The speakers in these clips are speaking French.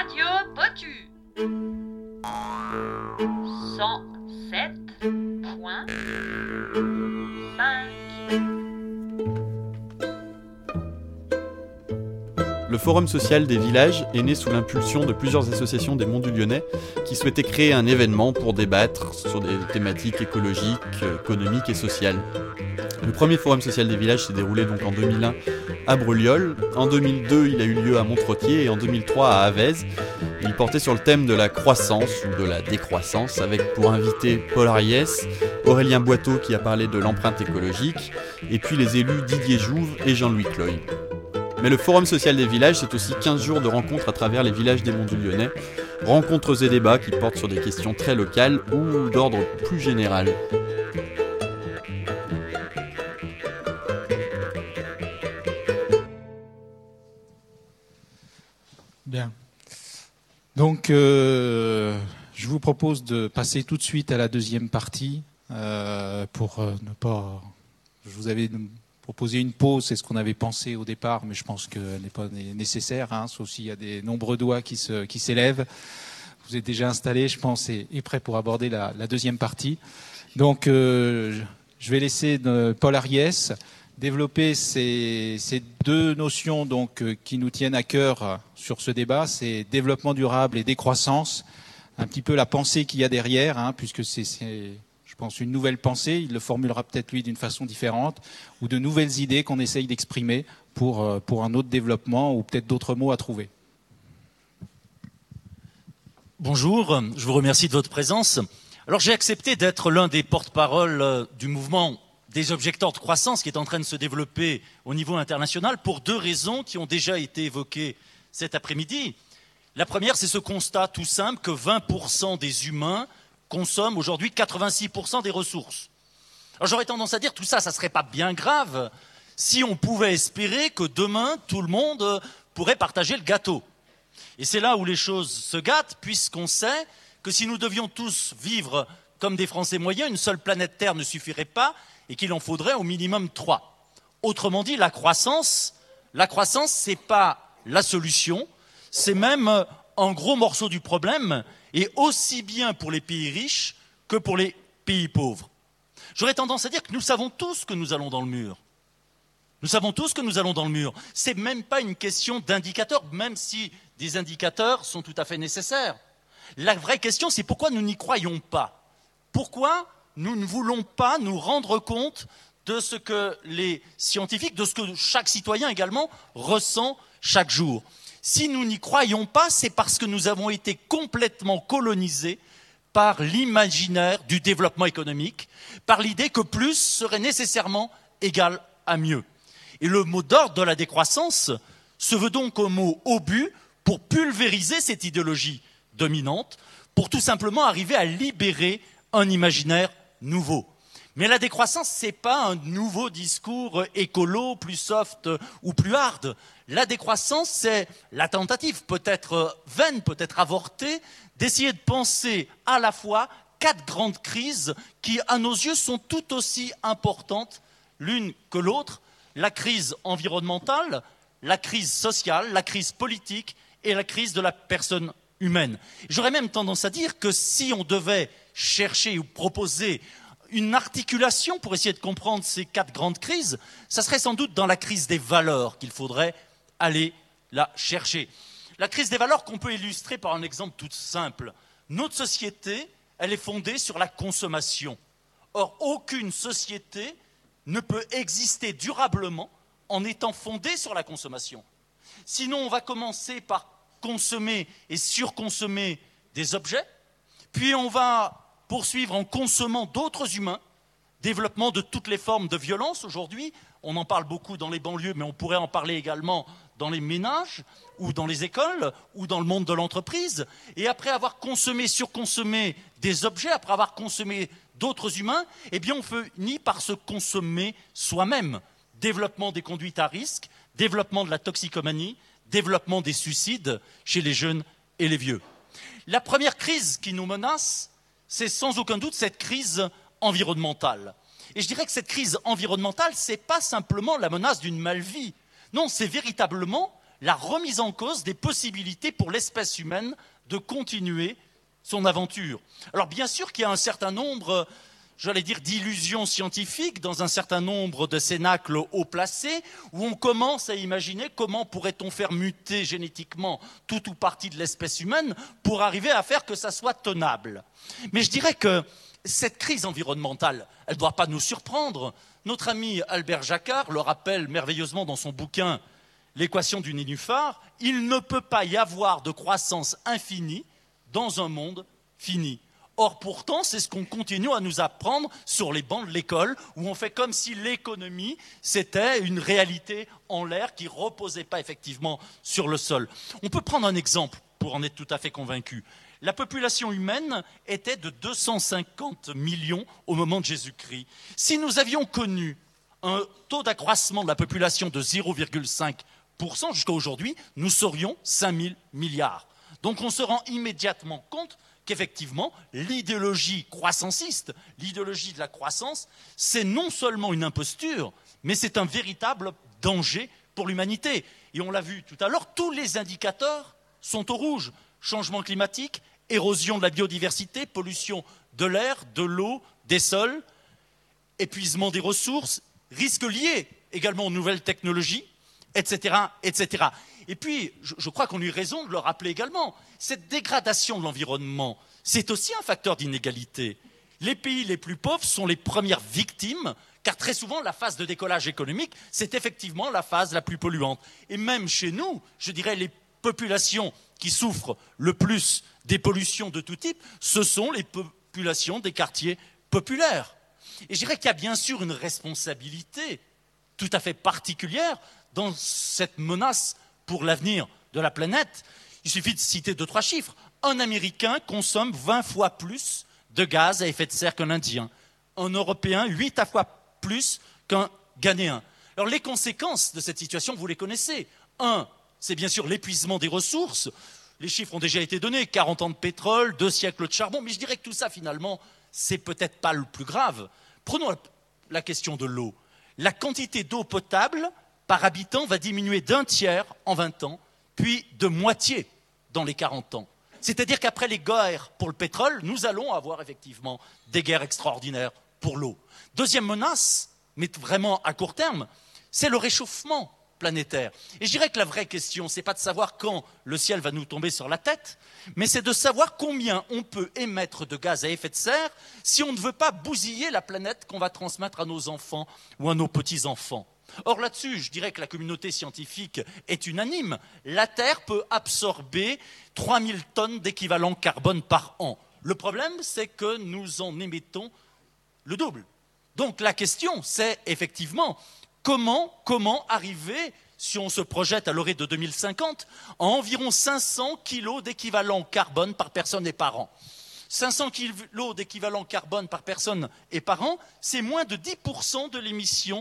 Radio Potu 107.5. Le Forum social des villages est né sous l'impulsion de plusieurs associations des Monts du Lyonnais qui souhaitaient créer un événement pour débattre sur des thématiques écologiques, économiques et sociales. Le premier Forum social des villages s'est déroulé donc en 2001 à Breuliol. En 2002, il a eu lieu à Montretier et en 2003 à Avez. Il portait sur le thème de la croissance ou de la décroissance avec pour invités Paul Ariès, Aurélien Boiteau qui a parlé de l'empreinte écologique et puis les élus Didier Jouve et Jean-Louis Cloy. Mais le Forum social des villages, c'est aussi 15 jours de rencontres à travers les villages des Monts du Lyonnais. Rencontres et débats qui portent sur des questions très locales ou d'ordre plus général. Bien. Donc, je vous propose de passer tout de suite à la deuxième partie pour ne pas... Je vous avais proposé une pause, c'est ce qu'on avait pensé au départ, mais je pense qu'elle n'est pas nécessaire, sauf s'il y a des nombreux doigts qui s'élèvent. Vous êtes déjà installés, je pense, et prêts pour aborder la deuxième partie. Donc, je vais laisser Paul Ariès développer ces deux notions donc, qui nous tiennent à cœur sur ce débat, c'est développement durable et décroissance, un petit peu la pensée qu'il y a derrière, puisque c'est je pense, une nouvelle pensée, il le formulera peut-être lui d'une façon différente, ou de nouvelles idées qu'on essaye d'exprimer pour un autre développement, ou peut-être d'autres mots à trouver. Bonjour, je vous remercie de votre présence. Alors j'ai accepté d'être l'un des porte-parole du mouvement des objecteurs de croissance qui est en train de se développer au niveau international pour deux raisons qui ont déjà été évoquées cet après-midi. La première, c'est ce constat tout simple que 20% des humains consomment aujourd'hui 86% des ressources. Alors j'aurais tendance à dire tout ça, ça serait pas bien grave si on pouvait espérer que demain tout le monde pourrait partager le gâteau. Et c'est là où les choses se gâtent, puisqu'on sait que si nous devions tous vivre comme des Français moyens, une seule planète Terre ne suffirait pas et qu'il en faudrait au minimum 3. Autrement dit, la croissance, c'est pas la solution, c'est même un gros morceau du problème, et aussi bien pour les pays riches que pour les pays pauvres. J'aurais tendance à dire que nous savons tous que nous allons dans le mur. Nous savons tous que nous allons dans le mur. C'est même pas une question d'indicateurs, même si des indicateurs sont tout à fait nécessaires. La vraie question, c'est pourquoi nous n'y croyons pas. Pourquoi nous ne voulons pas nous rendre compte de ce que les scientifiques, de ce que chaque citoyen également ressent chaque jour. Si nous n'y croyons pas, c'est parce que nous avons été complètement colonisés par l'imaginaire du développement économique, par l'idée que plus serait nécessairement égal à mieux. Et le mot d'ordre de la décroissance se veut donc un mot obus pour pulvériser cette idéologie dominante, pour tout simplement arriver à libérer un imaginaire nouveau. Mais la décroissance, ce n'est pas un nouveau discours écolo, plus soft ou plus hard. La décroissance, c'est la tentative, peut-être vaine, peut-être avortée, d'essayer de penser à la fois 4 grandes crises qui, à nos yeux, sont tout aussi importantes l'une que l'autre. La crise environnementale, la crise sociale, la crise politique et la crise de la personne humaine. J'aurais même tendance à dire que si on devait chercher ou proposer une articulation pour essayer de comprendre ces 4 grandes crises, ça serait sans doute dans la crise des valeurs qu'il faudrait aller la chercher. La crise des valeurs qu'on peut illustrer par un exemple tout simple. Notre société, elle est fondée sur la consommation. Or, aucune société ne peut exister durablement en étant fondée sur la consommation. Sinon, on va commencer par consommer et surconsommer des objets, puis on va poursuivre en consommant d'autres humains, développement de toutes les formes de violence aujourd'hui, on en parle beaucoup dans les banlieues, mais on pourrait en parler également dans les ménages, ou dans les écoles, ou dans le monde de l'entreprise, et après avoir consommé, surconsommé des objets, après avoir consommé d'autres humains, eh bien on finit par se consommer soi-même. Développement des conduites à risque, développement de la toxicomanie, développement des suicides chez les jeunes et les vieux. La première crise qui nous menace, c'est sans aucun doute cette crise environnementale. Et je dirais que cette crise environnementale, ce n'est pas simplement la menace d'une mal-vie. Non, c'est véritablement la remise en cause des possibilités pour l'espèce humaine de continuer son aventure. Alors bien sûr qu'il y a un certain nombre, j'allais dire, d'illusions scientifiques dans un certain nombre de cénacles haut placés, où on commence à imaginer comment pourrait-on faire muter génétiquement tout ou partie de l'espèce humaine pour arriver à faire que ça soit tenable. Mais je dirais que cette crise environnementale, elle ne doit pas nous surprendre. Notre ami Albert Jacquard le rappelle merveilleusement dans son bouquin « L'équation du nénuphar », il ne peut pas y avoir de croissance infinie dans un monde fini. Or, pourtant, c'est ce qu'on continue à nous apprendre sur les bancs de l'école, où on fait comme si l'économie, c'était une réalité en l'air qui ne reposait pas effectivement sur le sol. On peut prendre un exemple pour en être tout à fait convaincu. La population humaine était de 250 millions au moment de Jésus-Christ. Si nous avions connu un taux d'accroissement de la population de 0,5% jusqu'à aujourd'hui, nous serions 5 000 milliards. Donc on se rend immédiatement compte qu'effectivement, l'idéologie croissanciste, l'idéologie de la croissance, c'est non seulement une imposture, mais c'est un véritable danger pour l'humanité. Et on l'a vu tout à l'heure, tous les indicateurs sont au rouge. Changement climatique, érosion de la biodiversité, pollution de l'air, de l'eau, des sols, épuisement des ressources, risques liés également aux nouvelles technologies, etc., etc. Et puis, je crois qu'on a eu raison de le rappeler également, cette dégradation de l'environnement, c'est aussi un facteur d'inégalité. Les pays les plus pauvres sont les premières victimes, car très souvent, la phase de décollage économique, c'est effectivement la phase la plus polluante. Et même chez nous, je dirais, les populations qui souffrent le plus des pollutions de tout type, ce sont les populations des quartiers populaires. Et je dirais qu'il y a bien sûr une responsabilité tout à fait particulière dans cette menace pour l'avenir de la planète. Il suffit de citer 2-3 chiffres. Un Américain consomme 20 fois plus de gaz à effet de serre qu'un Indien. Un Européen, 8 fois plus qu'un Ghanéen. Alors les conséquences de cette situation, vous les connaissez. C'est bien sûr l'épuisement des ressources. Les chiffres ont déjà été donnés, 40 ans de pétrole, 2 siècles de charbon, mais je dirais que tout ça, finalement, c'est peut-être pas le plus grave. Prenons la question de l'eau. La quantité d'eau potable par habitant va diminuer d'1/3 en 20 ans, puis de moitié dans les 40 ans. C'est-à-dire qu'après les guerres pour le pétrole, nous allons avoir effectivement des guerres extraordinaires pour l'eau. Deuxième menace, mais vraiment à court terme, c'est le réchauffement planétaire. Et je dirais que la vraie question, ce n'est pas de savoir quand le ciel va nous tomber sur la tête, mais c'est de savoir combien on peut émettre de gaz à effet de serre si on ne veut pas bousiller la planète qu'on va transmettre à nos enfants ou à nos petits-enfants. Or là-dessus, je dirais que la communauté scientifique est unanime. La Terre peut absorber 3000 tonnes d'équivalent carbone par an. Le problème, c'est que nous en émettons le double. Donc la question, c'est effectivement comment arriver, si on se projette à l'horizon de 2050, à environ 500 kilos d'équivalent carbone par personne et par an. 500 kilos d'équivalent carbone par personne et par an, c'est moins de 10% de l'émission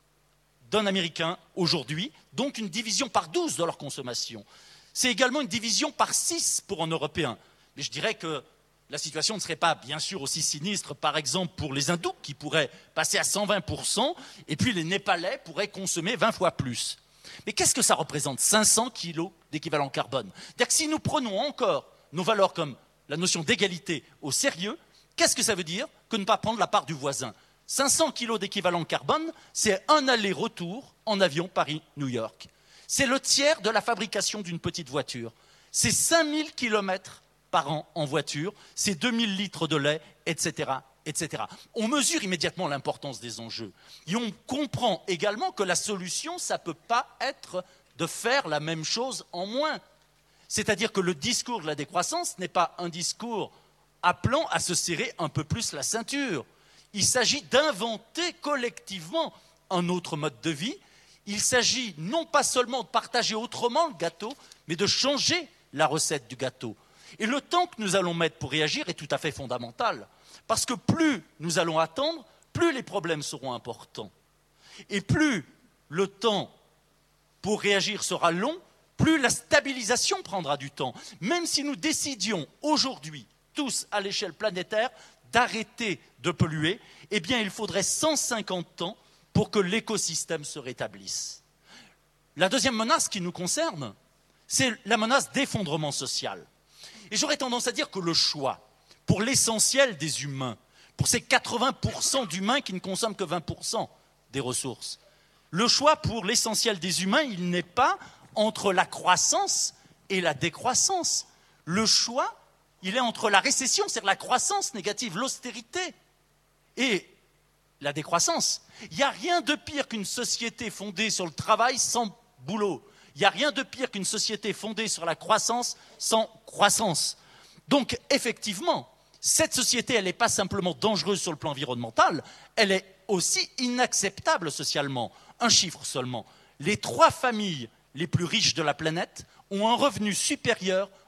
d'un Américain aujourd'hui, donc une division par 12 de leur consommation. C'est également une division par 6 pour un Européen. Mais je dirais que la situation ne serait pas, bien sûr, aussi sinistre, par exemple, pour les hindous, qui pourraient passer à 120%, et puis les Népalais pourraient consommer 20 fois plus. Mais qu'est-ce que ça représente, 500 kilos d'équivalent carbone? C'est-à-dire que si nous prenons encore nos valeurs comme la notion d'égalité au sérieux, qu'est-ce que ça veut dire que ne pas prendre la part du voisin? 500 kilos d'équivalent carbone, c'est un aller-retour en avion Paris-New York. C'est le tiers de la fabrication d'une petite voiture. C'est 5000 kilomètres par an en voiture, c'est 2000 litres de lait, etc., etc. On mesure immédiatement l'importance des enjeux. Et on comprend également que la solution, ça ne peut pas être de faire la même chose en moins. C'est-à-dire que le discours de la décroissance n'est pas un discours appelant à se serrer un peu plus la ceinture. Il s'agit d'inventer collectivement un autre mode de vie. Il s'agit non pas seulement de partager autrement le gâteau, mais de changer la recette du gâteau. Et le temps que nous allons mettre pour réagir est tout à fait fondamental. Parce que plus nous allons attendre, plus les problèmes seront importants. Et plus le temps pour réagir sera long, plus la stabilisation prendra du temps. Même si nous décidions aujourd'hui, tous à l'échelle planétaire, d'arrêter de polluer, eh bien il faudrait 150 ans pour que l'écosystème se rétablisse. La deuxième menace qui nous concerne, c'est la menace d'effondrement social. Et j'aurais tendance à dire que le choix, pour l'essentiel des humains, pour ces 80% d'humains qui ne consomment que 20% des ressources, le choix pour l'essentiel des humains, il n'est pas entre la croissance et la décroissance. Le choix, il est entre la récession, c'est-à-dire la croissance négative, l'austérité, et la décroissance. Il n'y a rien de pire qu'une société fondée sur le travail sans boulot. Il n'y a rien de pire qu'une société fondée sur la croissance sans croissance. Donc, effectivement, cette société, elle n'est pas simplement dangereuse sur le plan environnemental, elle est aussi inacceptable socialement. Un chiffre seulement. Les 3 familles les plus riches de la planète ont un revenu supérieur